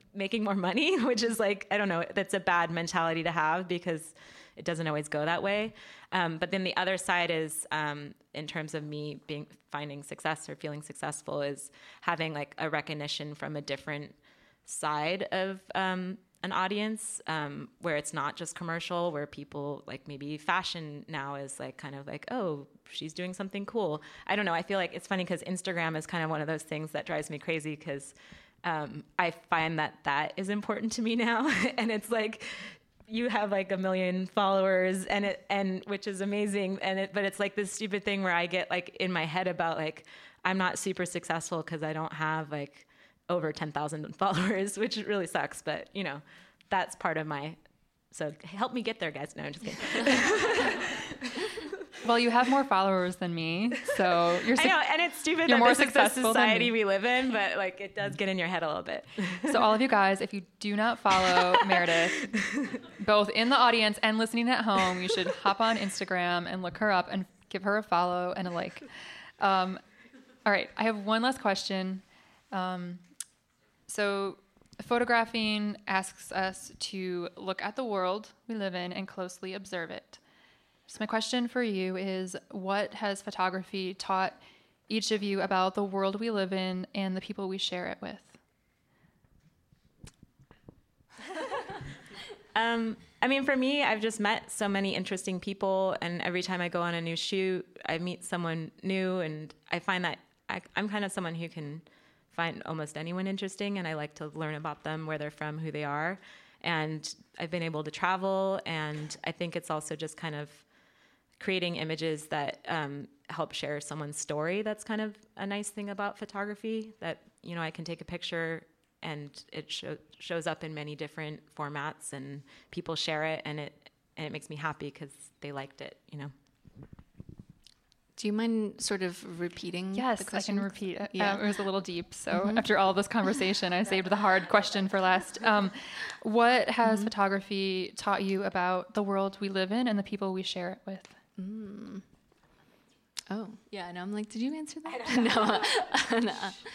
making more money, which is like, I don't know, that's a bad mentality to have because it doesn't always go that way. But then the other side is, in terms of me finding success or feeling successful, is having like a recognition from a different side of an audience, where it's not just commercial, where people like maybe fashion now is like kind of like, oh, she's doing something cool. I don't know. I feel like it's funny because Instagram is kind of one of those things that drives me crazy because I find that is important to me now. And it's like, you have like 1 million followers and which is amazing. But it's like this stupid thing where I get like in my head about like, I'm not super successful because I don't have like over 10,000 followers, which really sucks. But you know, that's part of so help me get there, guys. No, I'm just kidding. Well, you have more followers than me, so I know, and it's stupid that this is the society we live in, but like it does get in your head a little bit. So all of you guys, if you do not follow Meredith, both in the audience and listening at home, you should hop on Instagram and look her up and give her a follow and a like. All right, I have one last question. So photographing asks us to look at the world we live in and closely observe it. So my question for you is, what has photography taught each of you about the world we live in and the people we share it with? I mean, for me, I've just met so many interesting people, and every time I go on a new shoot, I meet someone new, and I find that I'm kind of someone who can find almost anyone interesting, and I like to learn about them, where they're from, who they are. And I've been able to travel, and I think it's also just kind of creating images that help share someone's story. That's kind of a nice thing about photography, that, you know, I can take a picture and it shows up in many different formats and people share it, and it makes me happy because they liked it, you know. Do you mind sort of repeating the question? Yes, I can repeat it. Yeah. It was a little deep, so after all this conversation, I saved the hard question for last. What has photography taught you about the world we live in and the people we share it with? Oh, yeah, and I'm like, did you answer that? No.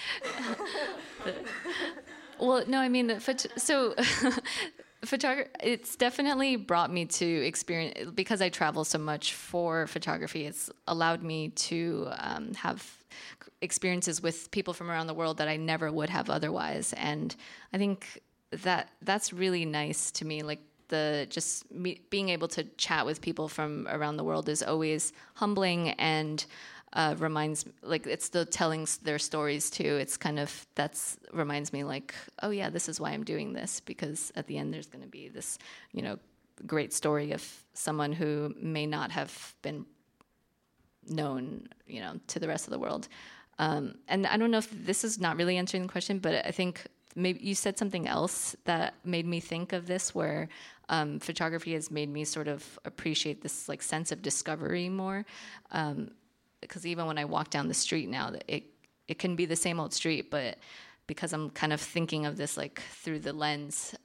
Well, no, I mean, photography, it's definitely brought me to experience, because I travel so much for photography, it's allowed me to have experiences with people from around the world that I never would have otherwise. And I think that's really nice to me. Like, being able to chat with people from around the world is always humbling, and reminds, like, it's the telling their stories too. It's kind of, reminds me like, oh yeah, this is why I'm doing this, because at the end there's going to be this, you know, great story of someone who may not have been known, you know, to the rest of the world. And I don't know if this is not really answering the question, but I think maybe you said something else that made me think of this, where photography has made me sort of appreciate this like sense of discovery more. Because even when I walk down the street now, it can be the same old street, but because I'm kind of thinking of this like through the lens,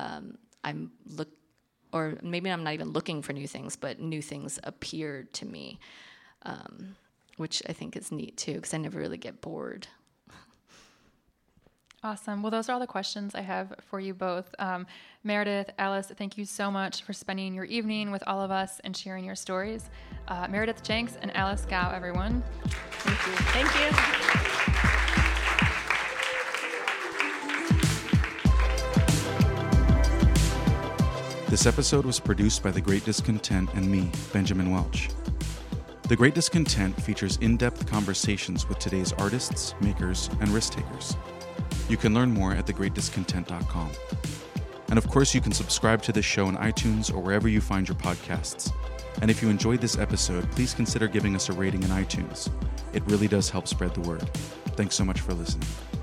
or maybe I'm not even looking for new things, but new things appear to me, which I think is neat too, because I never really get bored. Awesome. Well, those are all the questions I have for you both. Meredith, Alice, thank you so much for spending your evening with all of us and sharing your stories. Meredith Jenks and Alice Gao, everyone. Thank you. Thank you. This episode was produced by The Great Discontent and me, Benjamin Welch. The Great Discontent features in-depth conversations with today's artists, makers, and risk-takers. You can learn more at thegreatdiscontent.com. And of course, you can subscribe to this show on iTunes or wherever you find your podcasts. And if you enjoyed this episode, please consider giving us a rating in iTunes. It really does help spread the word. Thanks so much for listening.